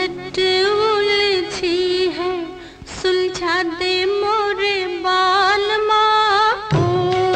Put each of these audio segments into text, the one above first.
लट उलझी है सुलझा दे मोरे बाल माँ को।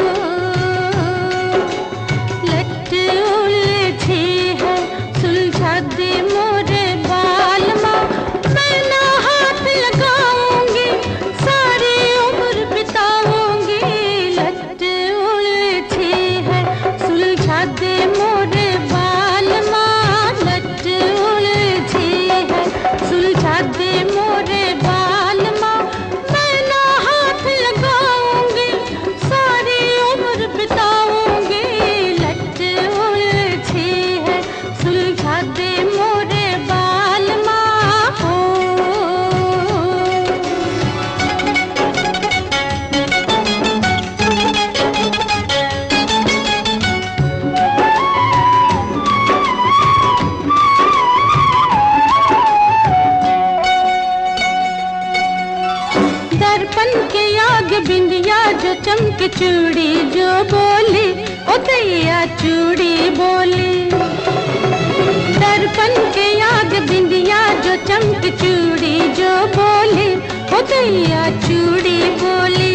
लट उलझी है सुलझा दे मोरे बाल माँ। मैं ना हाथ लगाऊंगी सारी उम्र बिताऊंगी। लट उलझी है सुलझा दे मोरे बाल माँ। लट उलझी है सुलझा दे मोरे बाल माँ। मैं ना हाथ लगाऊंगी सारी उम्र बिताऊंगी। लट उलझी है सुलझा दे मोरे बाल माँ हो। दर्पण के आगे बिंदिया जो चमके चूड़ी जो बोली ओ दैया चूड़ी बोली। दर्पण के आगे बिंदिया जो चमके चूड़ी जो बोली ओ दैया चूड़ी बोली।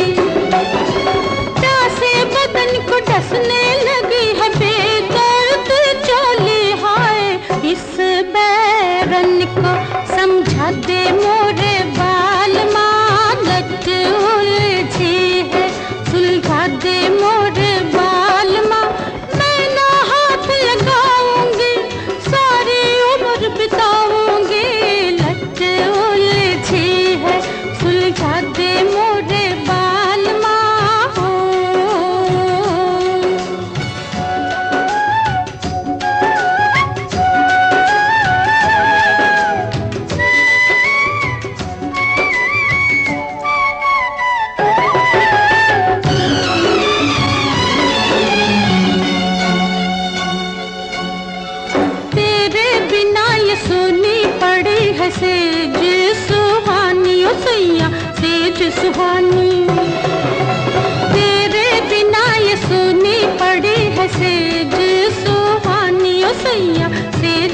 से बदन को डसने लगी है बेदर्द चोली। हाय इस बैरन को समझा दे मोरे बाल माँ। लट उलझी है सुलझा दे मोरे बाल माँ। मैं ना हाथ लगाऊंगी सारी उम्र बिताऊंगी। लट उलझी है सुलझा दे मोरे बाल माँ हो। तेरे बिना ये सुनी पड़ी है सेज सुहानी ओ सैया सेज सुहानी। तेरे बिना ये सुनी पड़ी है सेज सुहानी ओ सैया सेज